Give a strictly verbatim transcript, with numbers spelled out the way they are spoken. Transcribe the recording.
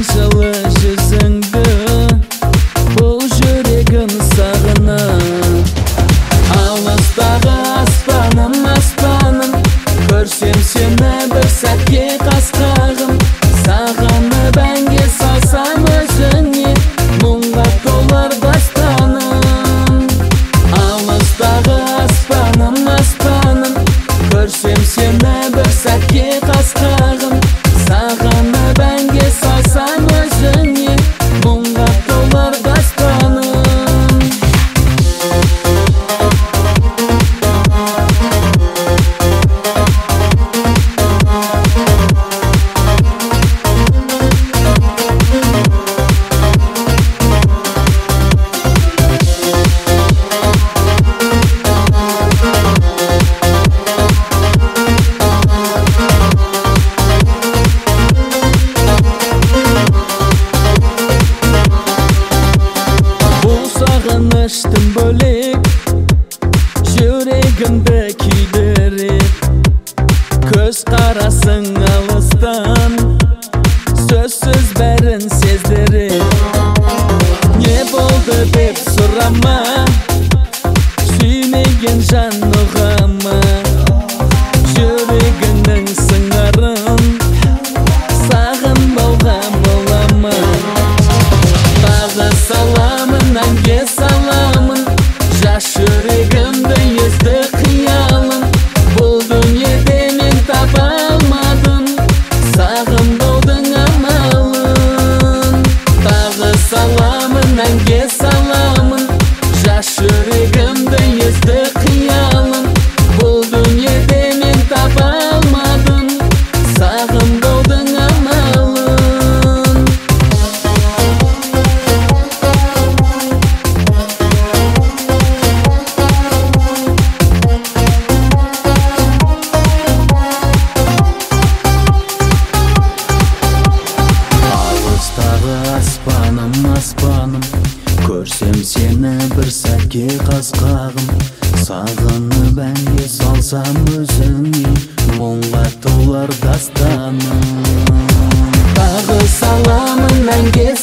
жылы жүзіңді, бұл жүрегім сағынып. Алыстағы аспаным, аспаным, көрсем сені бір сәтке қасқағым. Сағынып әнге салсам өзіңе, мұңға толар дастаным. Алыстағы аспаным, аспаным, көрсем сені бір сәтке қасқағым. Сағынып әнге салсам өзіңе, мұңға толар дастаным. Сағыныштың бөлек жүрегімді күйдіріп, көз қарасың алыстан, сөзсіз бәрін сездіріп. Не болды деп сұрама, сүймеген жан ұғама. Жүрегіңнің сыңарын сағынбауға бола ма? Тағы саламын, әнге саламын, жас жүрегімді езді қиялын. Бұл дүниеде мен таба алмадым сағынбаудың амалын. Тағы саламын, әнге саламын, жас жүрегімді езді қиялын. Бұл дүниеде мен таба алмадым сағынбаудың амалын. Аспаным, аспаным, көрсем сені бір сәтке қасқағым. Сағынып әнге салсам өзіңе, мұңға толар дастаным. Тағы саламын, әнге